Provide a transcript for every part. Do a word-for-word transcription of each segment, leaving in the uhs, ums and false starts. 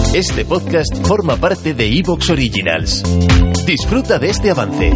Este podcast forma parte de iVoox Originals. Disfruta de este avance.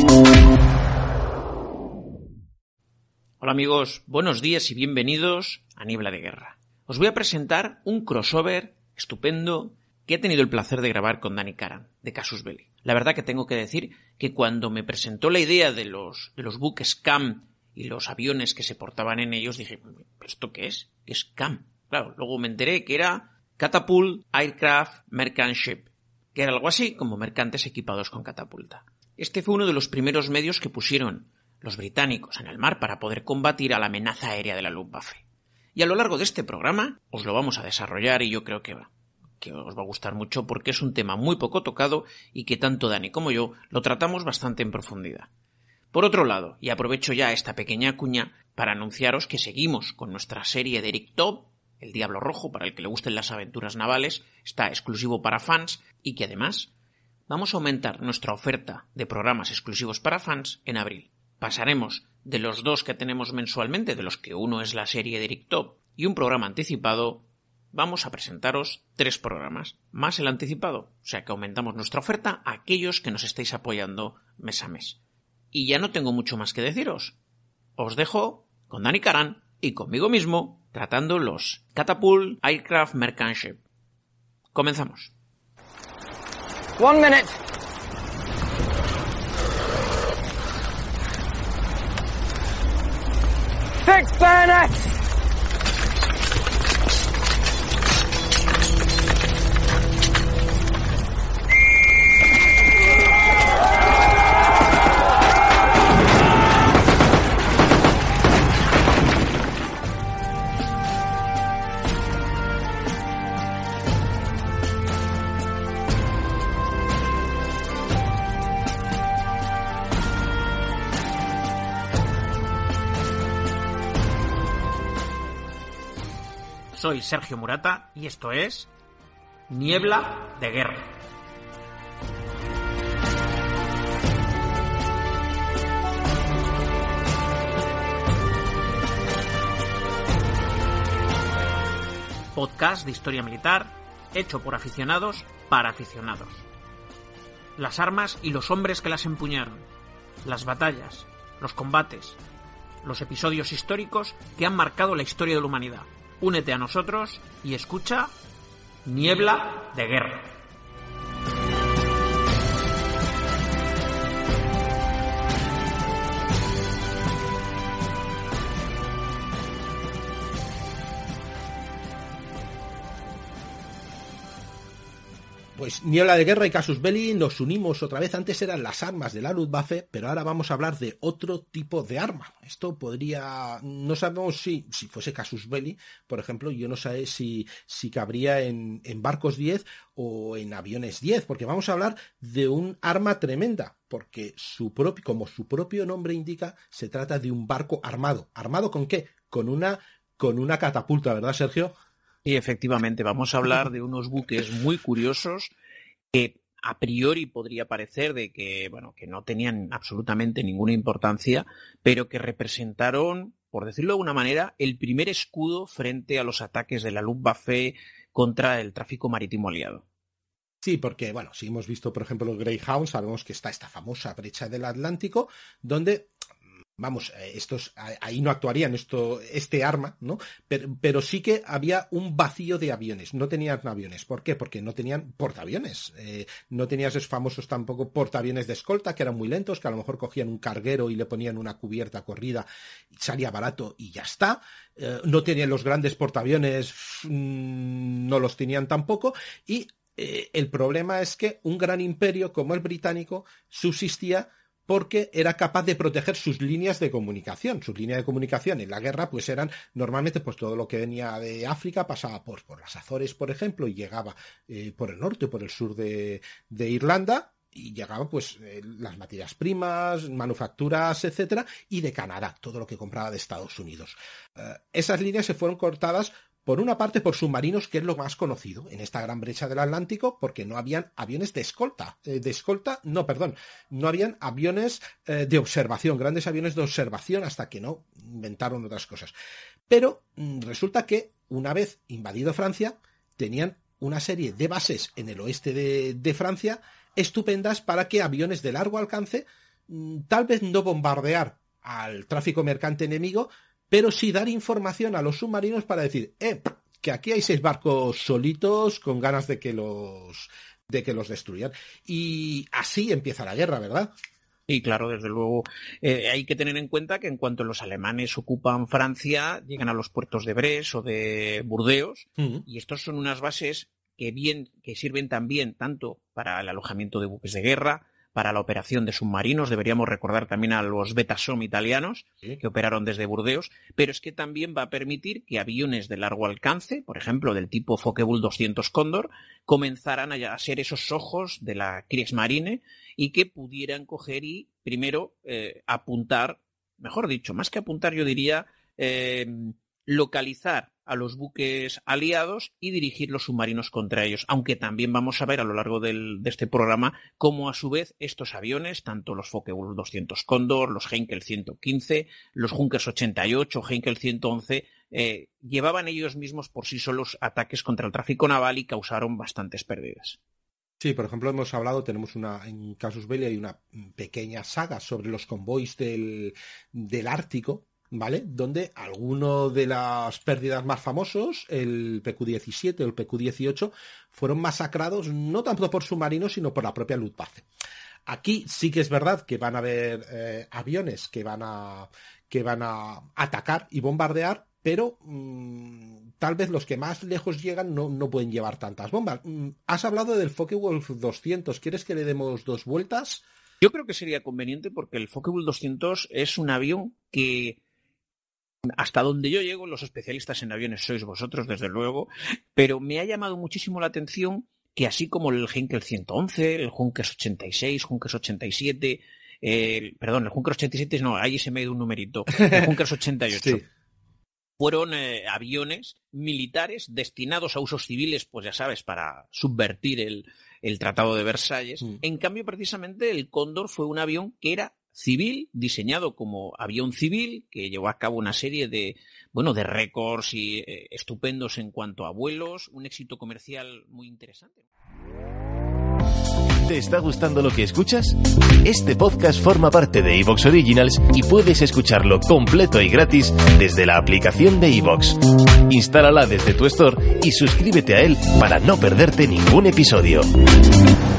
Hola amigos, buenos días y bienvenidos a Niebla de Guerra. Os voy a presentar un crossover estupendo que he tenido el placer de grabar con Dani Karan, de Casus Belli. La verdad que tengo que decir que cuando me presentó la idea de los, de los buques C A M y los aviones que se portaban en ellos, dije, ¿esto qué es? ¿Qué es C A M? Claro, luego me enteré que era Catapult Aircraft Merchant Ship, que era algo así como mercantes equipados con catapulta. Este fue uno de los primeros medios que pusieron los británicos en el mar para poder combatir a la amenaza aérea de la Luftwaffe. Y a lo largo de este programa os lo vamos a desarrollar y yo creo que, va, que os va a gustar mucho porque es un tema muy poco tocado y que tanto Dani como yo lo tratamos bastante en profundidad. Por otro lado, y aprovecho ya esta pequeña cuña para anunciaros que seguimos con nuestra serie de Eric Tobb, El Diablo Rojo, para el que le gusten las aventuras navales, está exclusivo para fans y que además vamos a aumentar nuestra oferta de programas exclusivos para fans en abril. Pasaremos de los dos que tenemos mensualmente, de los que uno es la serie de Eric Tobb y un programa anticipado, vamos a presentaros tres programas, más el anticipado, o sea que aumentamos nuestra oferta a aquellos que nos estáis apoyando mes a mes. Y ya no tengo mucho más que deciros. Os dejo con Dani Karan y conmigo mismo tratando los Catapult Aircraft Merchant Ship. Comenzamos. One minute. Fix bayonets! Soy Sergio Murata y esto es Niebla de Guerra. Podcast de historia militar hecho por aficionados para aficionados. Las armas y los hombres que las empuñaron, las batallas, los combates, los episodios históricos que han marcado la historia de la humanidad. Únete a nosotros y escucha Niebla de Guerra. Pues Niebla de Guerra y Casus Belli nos unimos otra vez. Antes eran las armas de la Luftwaffe, pero ahora vamos a hablar de otro tipo de arma. Esto podría... No sabemos si, si fuese Casus Belli, por ejemplo, yo no sé si, si cabría en, en barcos diez o en aviones diez, porque vamos a hablar de un arma tremenda, porque su propio, como su propio nombre indica, se trata de un barco armado. ¿Armado con qué? Con una, con una catapulta, ¿verdad, Sergio? Y efectivamente vamos a hablar de unos buques muy curiosos que a priori podría parecer de que, bueno, que no tenían absolutamente ninguna importancia, pero que representaron, por decirlo de alguna manera, el primer escudo frente a los ataques de la Luftwaffe contra el tráfico marítimo aliado. Sí, porque, bueno, si hemos visto, por ejemplo, el Greyhound, sabemos que está esta famosa brecha del Atlántico, donde... Vamos, estos ahí no actuarían esto, este arma, ¿no? Pero, pero sí que había un vacío de aviones. No tenían aviones. ¿Por qué? Porque no tenían portaaviones. Eh, no tenías esos famosos tampoco portaaviones de escolta, que eran muy lentos, que a lo mejor cogían un carguero y le ponían una cubierta corrida, y salía barato y ya está. Eh, no tenían los grandes portaaviones, mmm, no los tenían tampoco. Y eh, el problema es que un gran imperio como el británico subsistía porque era capaz de proteger sus líneas de comunicación. Sus líneas de comunicación en la guerra pues eran normalmente pues todo lo que venía de África pasaba por, por las Azores, por ejemplo, y llegaba eh, por el norte, por el sur de, de Irlanda, y llegaba pues eh, las materias primas, manufacturas, etcétera, y de Canadá, todo lo que compraba de Estados Unidos. Eh, esas líneas se fueron cortadas por una parte por submarinos, que es lo más conocido en esta gran brecha del Atlántico, porque no habían aviones de escolta, eh, de escolta, no, perdón, no habían aviones eh, de observación, grandes aviones de observación, hasta que no inventaron otras cosas. Pero mmm, resulta que una vez invadido Francia, tenían una serie de bases en el oeste de, de Francia estupendas para que aviones de largo alcance, tal vez no bombardear al tráfico mercante enemigo, pero sí dar información a los submarinos para decir, eh, que aquí hay seis barcos solitos con ganas de que los, de que los destruyan. Y así empieza la guerra, ¿verdad? Y claro, desde luego, eh, hay que tener en cuenta que en cuanto los alemanes ocupan Francia, llegan a los puertos de Brest o de Burdeos, uh-huh. y estos son unas bases que bien, que sirven también tanto para el alojamiento de buques de guerra, para la operación de submarinos. Deberíamos recordar también a los Betasom italianos, ¿sí?, que operaron desde Burdeos, pero es que también va a permitir que aviones de largo alcance, por ejemplo, del tipo Focke-Wulf doscientos Cóndor, comenzaran a ser esos ojos de la Kriegsmarine y que pudieran coger y, primero, eh, apuntar, mejor dicho, más que apuntar, yo diría, eh, localizar a los buques aliados y dirigir los submarinos contra ellos, aunque también vamos a ver a lo largo del, de este programa cómo a su vez estos aviones, tanto los Focke-Wulf doscientos Cóndor, los Heinkel ciento quince, los Junkers ochenta y ocho, Heinkel ciento once, eh, llevaban ellos mismos por sí solos ataques contra el tráfico naval y causaron bastantes pérdidas. Sí, por ejemplo, hemos hablado, tenemos una, en Casus Belli hay una pequeña saga sobre los convoys del, del Ártico, ¿vale? Donde alguno de las pérdidas más famosos, el P Q diecisiete o el P Q dieciocho, fueron masacrados no tanto por submarinos, sino por la propia Luftwaffe. Aquí sí que es verdad que van a haber eh, aviones que van a, que van a atacar y bombardear, pero mmm, tal vez los que más lejos llegan no, no pueden llevar tantas bombas. Mm, has hablado del Focke-Wulf doscientos, ¿quieres que le demos dos vueltas? Yo creo que sería conveniente porque el Focke-Wulf doscientos es un avión que, hasta donde yo llego, los especialistas en aviones sois vosotros, desde luego, pero me ha llamado muchísimo la atención que así como el Heinkel ciento once, el Junkers ochenta y seis, Junkers ochenta y siete, eh, perdón, el Junkers ochenta y siete no, ahí se me ha ido un numerito, el Junkers ochenta y ocho. Sí. Fueron eh, aviones militares destinados a usos civiles, pues ya sabes, para subvertir el, el Tratado de Versalles. Mm. En cambio, precisamente, el Cóndor fue un avión que era civil, diseñado como avión civil, que llevó a cabo una serie de, bueno, de récords y eh, estupendos en cuanto a vuelos, un éxito comercial muy interesante. ¿Te está gustando lo que escuchas? Este podcast forma parte de iVoox Originals y puedes escucharlo completo y gratis desde la aplicación de iVoox. Instálala desde tu store y suscríbete a él para no perderte ningún episodio.